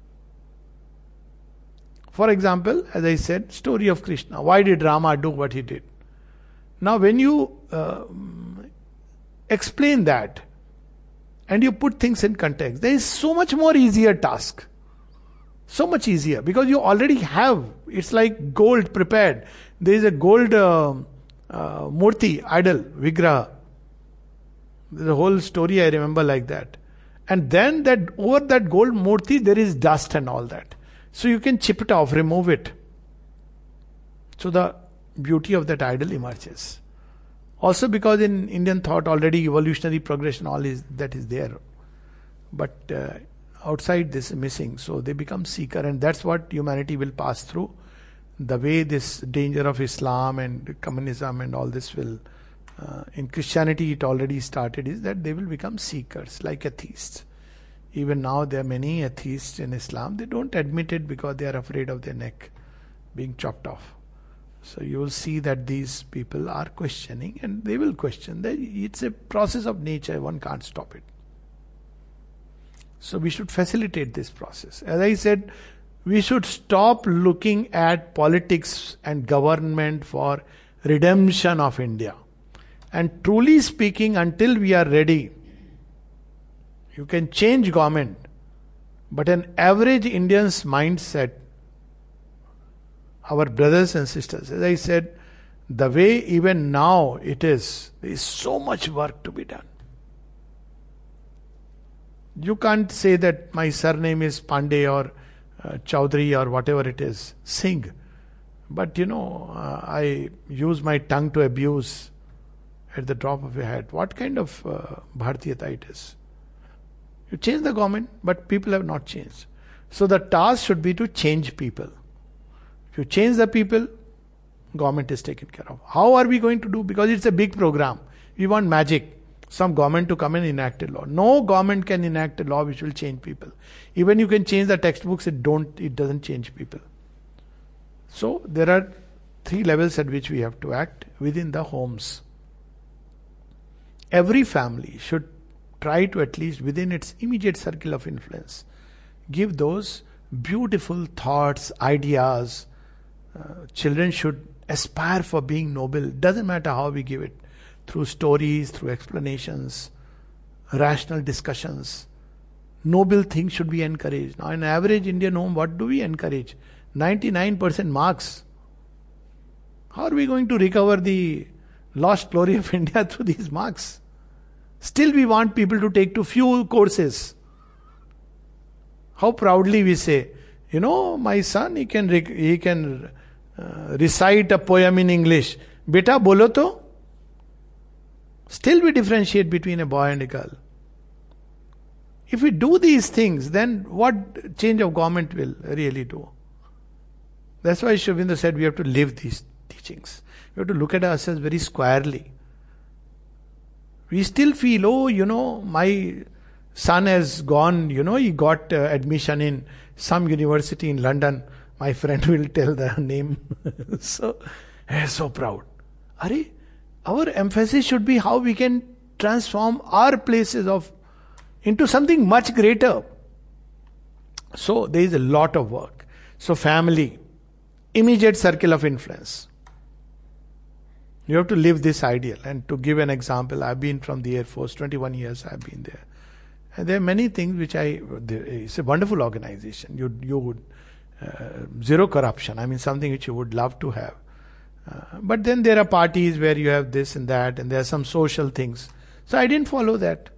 For example, as I said, story of Krishna. Why did Rama do what he did? Now when you explain that and you put things in context, there is so much more easier task. So much easier because you already have, it's like gold prepared. There is a gold murti, idol, vigraha. The whole story I remember like that. And then that over that gold murti there is dust and all that. So you can chip it off, remove it. So the beauty of that idol emerges. Also because in Indian thought already evolutionary progression all is that is there. But outside this is missing. So they become seeker, and that's what humanity will pass through. The way this danger of Islam and communism and all this will in Christianity it already started, is that they will become seekers like atheists. Even now there are many atheists in Islam. They don't admit it because they are afraid of their neck being chopped off. So you will see that these people are questioning, and they will question. It's a process of nature. One can't stop it. So we should facilitate this process. As I said, we should stop looking at politics and government for redemption of India. And truly speaking, until we are ready, you can change government, but an average Indian's mindset, our brothers and sisters, as I said, the way even now it is, there is so much work to be done. You can't say that my surname is Pandey or Chaudhary or whatever it is, Singh. But I use my tongue to abuse at the drop of a hat. What kind of Bharatiyata it is? You change the government, but people have not changed. So the task should be to change people. If you change the people, government is taken care of. How are we going to do? Because it's a big program. We want magic. Some government to come and enact a law. No government can enact a law which will change people. Even you can change the textbooks, it doesn't change people. So there are 3 levels at which we have to act within the homes. Every family should try to, at least within its immediate circle of influence, give those beautiful thoughts, ideas. Children should aspire for being noble. Doesn't matter how we give it. Through stories, through explanations, rational discussions. Noble things should be encouraged. Now in average Indian home, what do we encourage? 99% marks. How are we going to recover the lost glory of India through these marks? Still we want people to take to few courses. How proudly we say, My son, he can recite a poem in English. Beta bolo to. Still we differentiate between a boy and a girl. If we do these things, then what change of government will really do? That's why Sri Aurobindo said we have to live these teachings. We have to look at ourselves very squarely. We still feel, my son has gone, he got admission in some university in London. My friend will tell the name. So proud. Our emphasis should be how we can transform our places into something much greater. So there is a lot of work. So family, immediate circle of influence. You have to live this ideal. And to give an example, I've been from the Air Force, 21 years I've been there. And there are many things which it's a wonderful organization. You would, zero corruption, something which you would love to have. But then there are parties where you have this and that, and there are some social things. So I didn't follow that.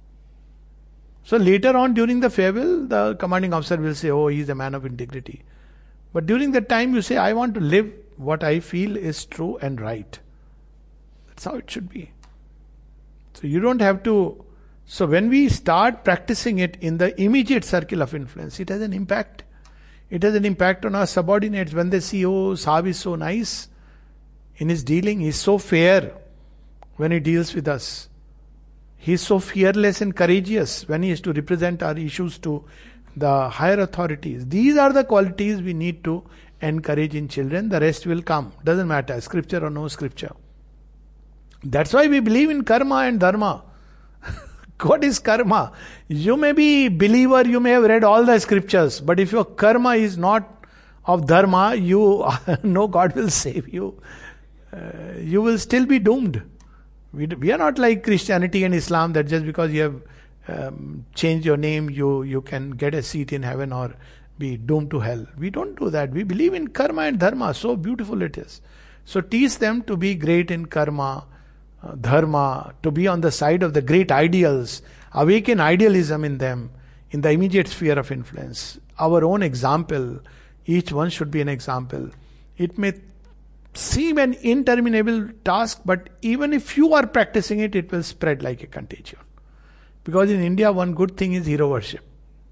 So later on during the farewell, the commanding officer will say, he's a man of integrity. But during that time you say, I want to live what I feel is true and right. That's how it should be. So you don't have to. So when we start practicing it in the immediate circle of influence, it has an impact. It has an impact on our subordinates. When they see, Sahib is so nice in his dealing, he's so fair when he deals with us. He is so fearless and courageous when he is to represent our issues to the higher authorities. These are the qualities we need to encourage in children. The rest will come. Doesn't matter, scripture or no scripture. That's why we believe in karma and dharma. What is karma? You may be believer, you may have read all the scriptures, but if your karma is not of dharma, no God will save you. You will still be doomed. We are not like Christianity and Islam that just because you have changed your name, you can get a seat in heaven or be doomed to hell. We don't do that. We believe in karma and dharma. So beautiful it is. So teach them to be great in karma, dharma, to be on the side of the great ideals. Awaken idealism in them, in the immediate sphere of influence. Our own example, each one should be an example. It may seem an interminable task, but even if you are practicing it, it will spread like a contagion. Because in India, one good thing is hero worship.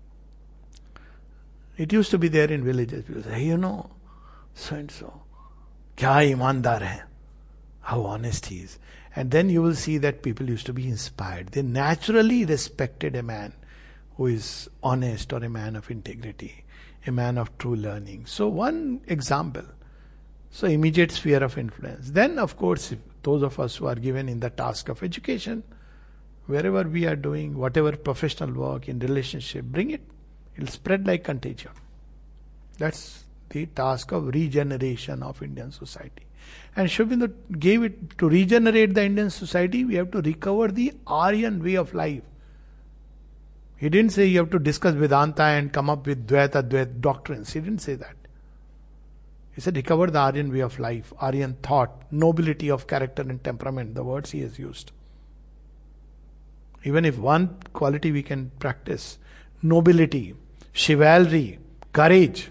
It used to be there in villages. People say, so and so, kya imandar hai, how honest he is. And then you will see that people used to be inspired. They naturally respected a man who is honest or a man of integrity, a man of true learning. So one example. So immediate sphere of influence. Then of course, those of us who are given in the task of education, wherever we are doing, whatever professional work, in relationship, bring it. It will spread like contagion. That's the task of regeneration of Indian society. And Sri Aurobindo gave it to regenerate the Indian society, we have to recover the Aryan way of life. He didn't say you have to discuss Vedanta and come up with Dvaita, Advaita doctrines. He didn't say that. He said recover the Aryan way of life, Aryan thought, nobility of character and temperament, the words he has used. Even if one quality we can practice, nobility, chivalry, courage,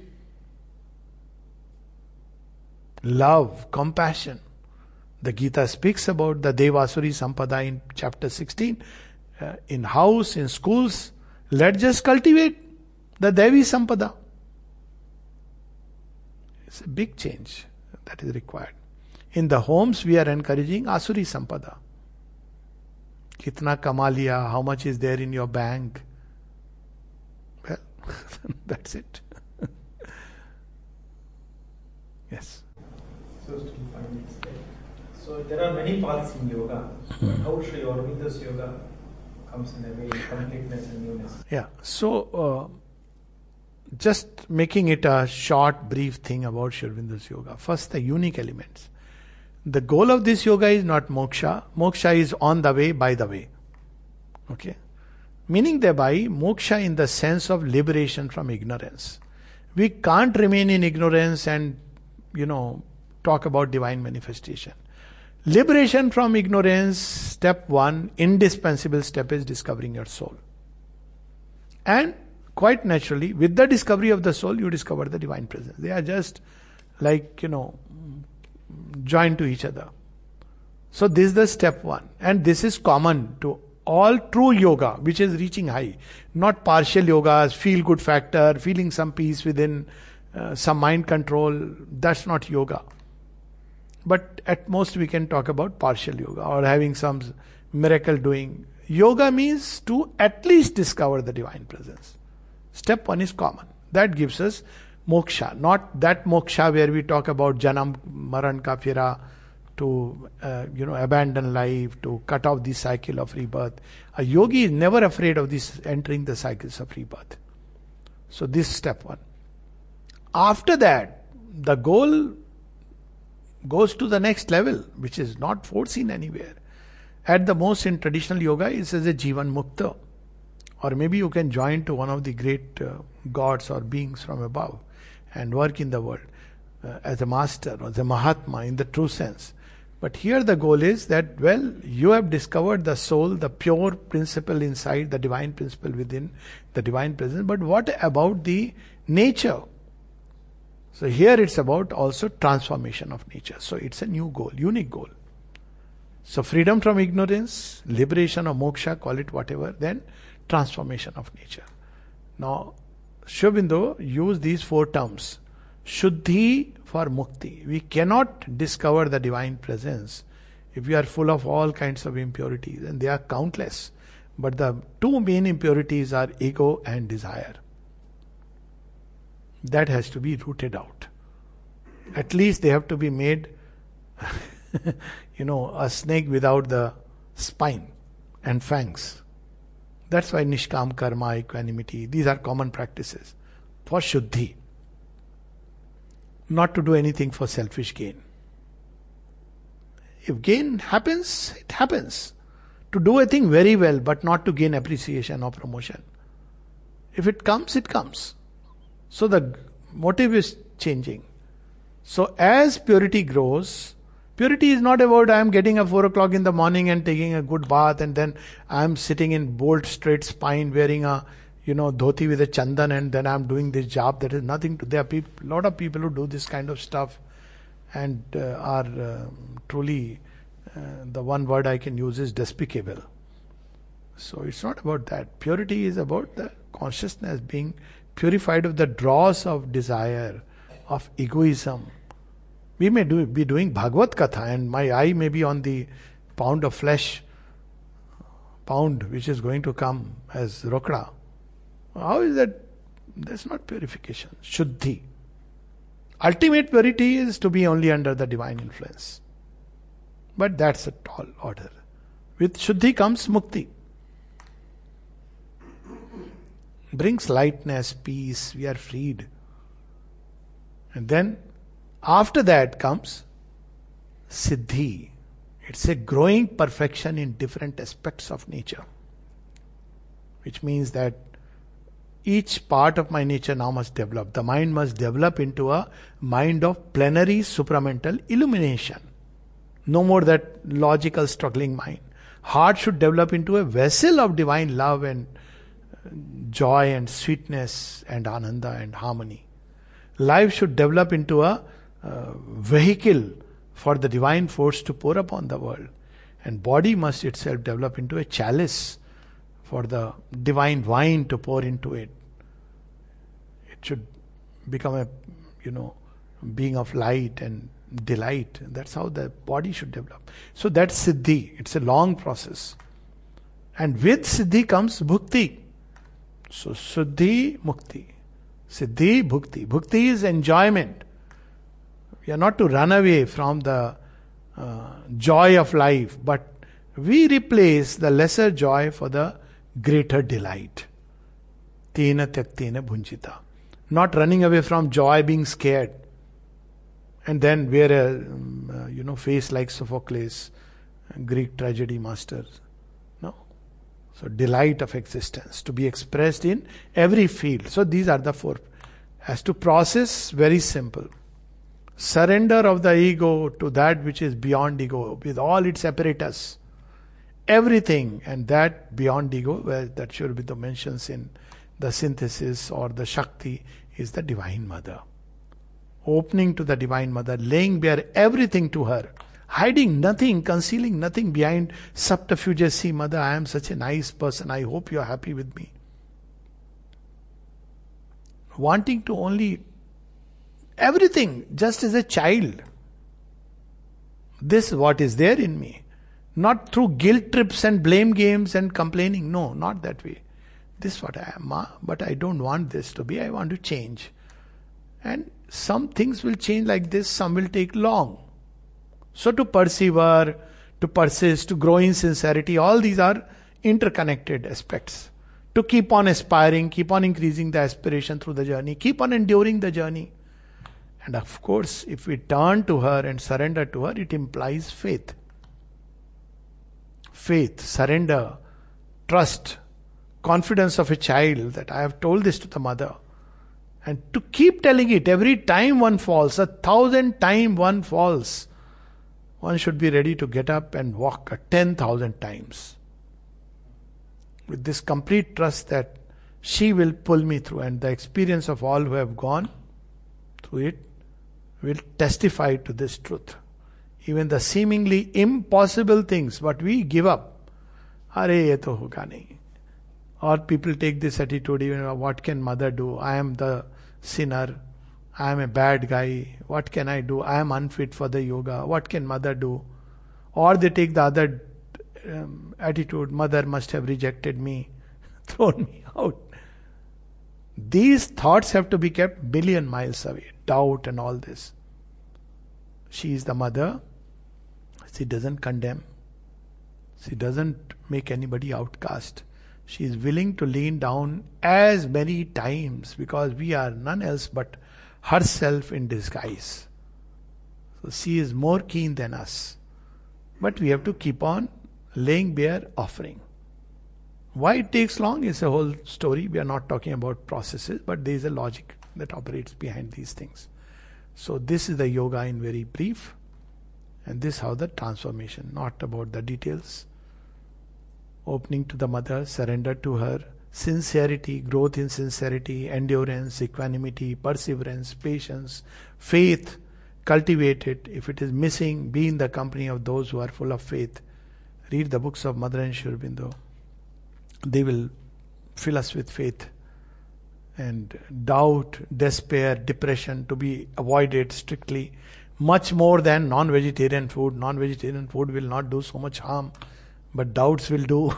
love, compassion. The Gita speaks about the Devasuri Sampada in chapter 16. In house, in schools, let's just cultivate the Devi Sampada. It's a big change that is required. In the homes, we are encouraging Asuri Sampada. Kitna kama liya, how much is there in your bank? Well, that's it. Yes. So still 5 minutes there. So there are many paths in yoga. But how Sri Aurobindo's yoga comes in a way, completeness and newness? Yeah. So just making it a short, brief thing about Sri Aurobindo's yoga. First, the unique elements. The goal of this yoga is not moksha. Moksha is on the way, by the way. Okay? Meaning thereby, moksha in the sense of liberation from ignorance. We can't remain in ignorance and, talk about divine manifestation. Liberation from ignorance, step one, indispensable step is discovering your soul. And quite naturally, with the discovery of the soul, you discover the divine presence. They are just like, joined to each other. So this is the step one. And this is common to all true yoga, which is reaching high. Not partial yogas, feel good factor, feeling some peace within, some mind control. That's not yoga. But at most we can talk about partial yoga or having some miracle doing. Yoga means to at least discover the divine presence. Step one is common. That gives us moksha. Not that moksha where we talk about janam, maran ka fira, to abandon life, to cut off the cycle of rebirth. A yogi is never afraid of this entering the cycles of rebirth. So this is step one. After that, the goal goes to the next level, which is not foreseen anywhere. At the most in traditional yoga is as a Jivan Mukta. Or maybe you can join to one of the great gods or beings from above and work in the world as a master or as a Mahatma in the true sense. But here the goal is that, you have discovered the soul, the pure principle inside, the divine principle within, the divine presence. But what about the nature? So here it's about also transformation of nature. So it's a new goal, unique goal. So freedom from ignorance, liberation or moksha, call it whatever, then transformation of nature. Now, Sri Aurobindo used these 4 terms. Shuddhi for mukti. We cannot discover the divine presence if we are full of all kinds of impurities, and they are countless. But the 2 main impurities are ego and desire. That has to be rooted out. At least they have to be made, a snake without the spine and fangs. That's why Nishkam Karma, equanimity, these are common practices for Shuddhi. Not to do anything for selfish gain. If gain happens, it happens. To do a thing very well, but not to gain appreciation or promotion. If it comes, it comes. So the motive is changing. So as purity grows, purity is not about I am getting up 4 o'clock in the morning and taking a good bath and then I am sitting in bolt straight spine wearing a dhoti with a chandan and then I am doing this job. That is nothing to. There are lot of people who do this kind of stuff and are truly, the one word I can use is despicable. So it's not about that. Purity is about the consciousness being purified of the dross of desire, of egoism. We may be doing Bhagavad Katha and my eye may be on the pound of flesh, which is going to come as rokda. How is that? That's not purification. Shuddhi. Ultimate purity is to be only under the divine influence. But that's a tall order. With Shuddhi comes Mukti. Brings lightness, peace, we are freed. And then after that comes Siddhi. It's a growing perfection in different aspects of nature. Which means that each part of my nature now must develop. The mind must develop into a mind of plenary supramental illumination. No more that logical struggling mind. Heart should develop into a vessel of divine love and joy and sweetness and ananda and harmony. Life should develop into a vehicle for the divine force to pour upon the world. And body must itself develop into a chalice for the divine wine to pour into it. It should become a, being of light and delight. That's how the body should develop. So that's Siddhi. It's a long process. And with Siddhi comes Bhukti. So Suddhi, Mukti. Siddhi, Bhukti. Bhukti is enjoyment. We are not to run away from the joy of life, but we replace the lesser joy for the greater delight. Tena tyaktena bhunjita. Not running away from joy, being scared. And then wear a face like Sophocles, Greek tragedy masters. No. So delight of existence to be expressed in every field. So these are the 4. As to process, very simple. Surrender of the ego to that which is beyond ego, with all its apparatus. Everything, and that beyond ego, where that Sri Aurobindo mentions in the synthesis or the Shakti is the Divine Mother. Opening to the Divine Mother, laying bare everything to her, hiding nothing, concealing nothing behind subterfuges. See, Mother, I am such a nice person, I hope you are happy with me. Wanting to only everything, just as a child. This is what is there in me. Not through guilt trips and blame games and complaining. No, not that way. This is what I am, Ma, but I don't want this to be. I want to change. And some things will change like this, some will take long. So to persevere, to persist, to grow in sincerity, all these are interconnected aspects. To keep on aspiring, keep on increasing the aspiration through the journey, keep on enduring the journey. And of course, if we turn to her and surrender to her, it implies faith. Faith, surrender, trust, confidence of a child that I have told this to the mother. And to keep telling it every time one falls, 1,000 times one falls, one should be ready to get up and walk 10,000 times. With this complete trust that she will pull me through, and the experience of all who have gone through it will testify to this truth. Even the seemingly impossible things, what we give up, are ye to hoga nahi. Or people take this attitude, even what can mother do? I am the sinner. I am a bad guy. What can I do? I am unfit for the yoga. What can mother do? Or they take the other attitude, mother must have rejected me, thrown me out. These thoughts have to be kept billion miles away. Doubt and all this. She is the mother. She doesn't condemn. She doesn't make anybody outcast. She is willing to lean down as many times because we are none else but herself in disguise. So she is more keen than us. But we have to keep on laying bare offering. Why it takes long is a whole story. We are not talking about processes, but there is a logic that operates behind these things. So this is the yoga in very brief. And this is how the transformation, not about the details. Opening to the mother, surrender to her, sincerity, growth in sincerity, endurance, equanimity, perseverance, patience, faith, cultivate it. If it is missing, be in the company of those who are full of faith. Read the books of Mother and Sri Aurobindo. They will fill us with faith. And doubt, despair, depression to be avoided strictly. Much more than non-vegetarian food. Non-vegetarian food will not do so much harm. But doubts will do.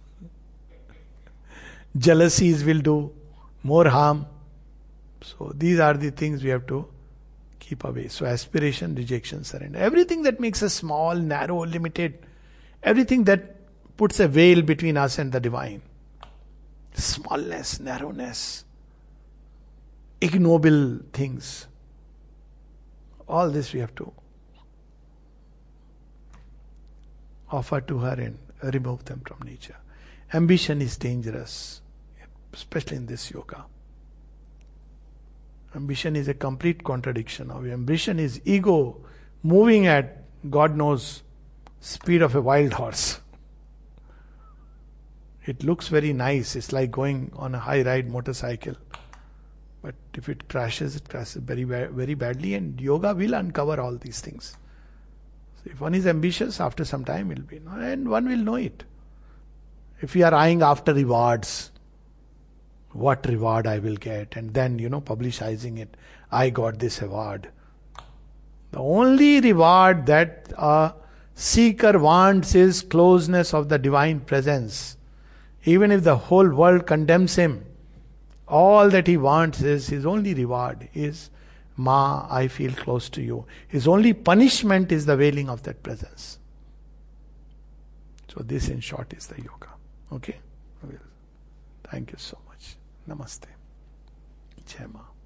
Jealousies will do more harm. So these are the things we have to keep away. So aspiration, rejection, surrender. Everything that makes us small, narrow, limited. Everything that puts a veil between us and the divine. Smallness, narrowness. Ignoble things. All this we have to offer to her and remove them from nature. Ambition is dangerous, especially in this yoga. Ambition is a complete contradiction. Ambition is ego moving at God knows speed of a wild horse. It looks very nice. It's like going on a high ride motorcycle. But if it crashes very, very badly, and yoga will uncover all these things. So if one is ambitious, after some time will be, and one will know it. If we are eyeing after rewards, what reward I will get, and then, publicizing it, I got this award. The only reward that a seeker wants is closeness of the divine presence. Even if the whole world condemns him, all that he wants is, his only reward is, Ma, I feel close to you. His only punishment is the veiling of that presence. So this in short is the yoga. Okay? Thank you so much. Namaste. Jai Ma.